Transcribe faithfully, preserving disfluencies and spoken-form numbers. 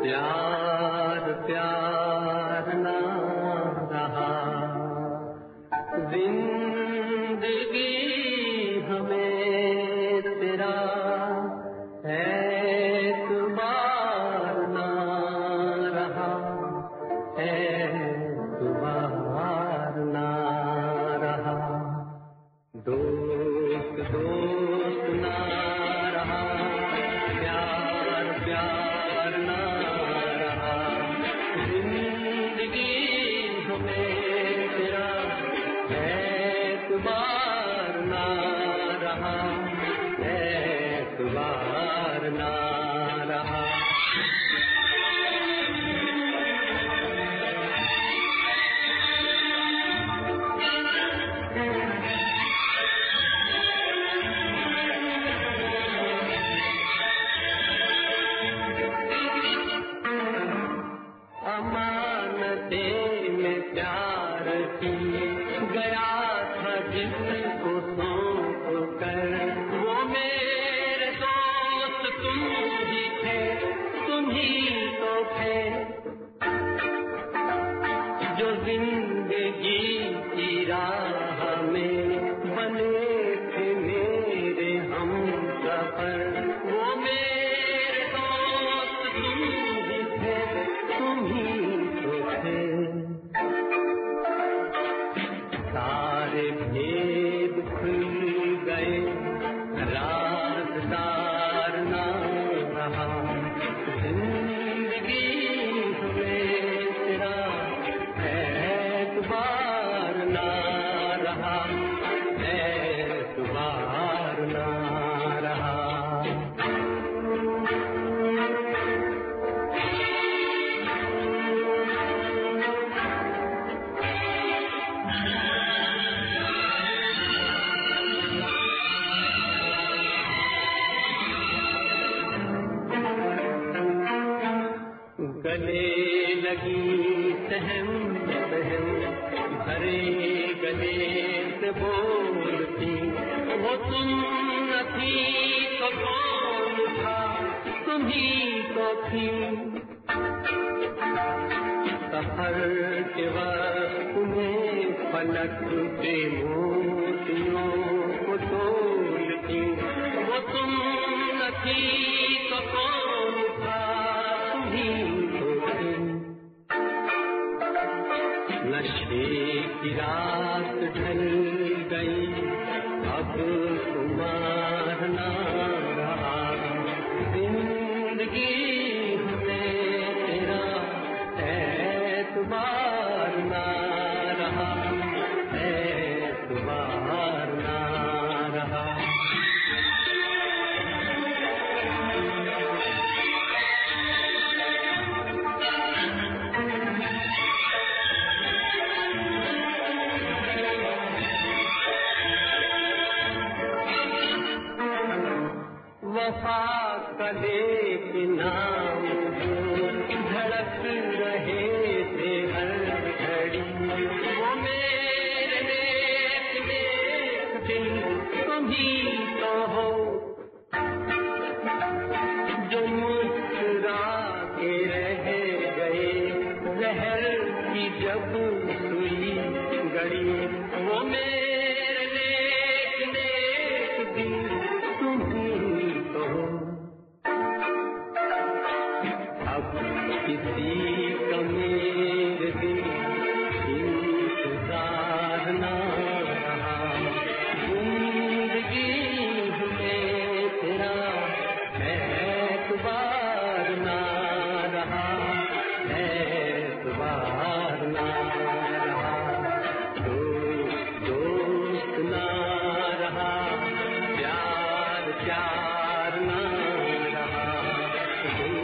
प्यार प्यार ना रहा, जिंदगी हमें तेरा एतबार ना रहा, एतबार ना रहा। दोस्त दोस्त ना रहा, प्यार प्यार ना रहा, जिंदगी हमें तेरा एतबार ना रहा, एतबार ना रहा। अमानते में प्यार की गया था जिसको सौंप कर, वो मेरे दोस्त तुम ही थे, तुम ही तो थे जो जिंदगी की राह में बने थे मेरे हमसफर। वो मेरे दोस्त तुम ही थे, तुम ही तो थे। सारे भेद खुल गए, राज़दार ना रहा, जिंदगी हमें तेरा एतबार ना रहा, एतबार ना रहा। गले लगी सहम सहम भरे गले से बोलती, वो तुम न थी तो कौन था, तुम ही तो थी। सफर के वक्त में पलक पे मोतियों को तोलती, वो तुम न थी तो कौन था, तुम ही तो थी। नशे की रात ढल गई, अब खुमार ना रहा, जिंदगी हमें तेरा एतबार ना रहा, एतबार ना रहा। वफा कले के नाम धड़क रहे थे हर घड़ी, वो मेरे नेक नेक दिल तुम ही तो हो, जो मुस्कुरा के रह गए जहर की जब सुई गड़ी, वो मेरे नेक नेक दिल तुम ही तो हो। अब किसी का मेरे दिल इंतजार ना रहा, जिंदगी हमें तेरा एतबार ना रहा, एतबार ना रहा। दोस्त दोस्त ना रहा, प्यार प्यार ना रहा,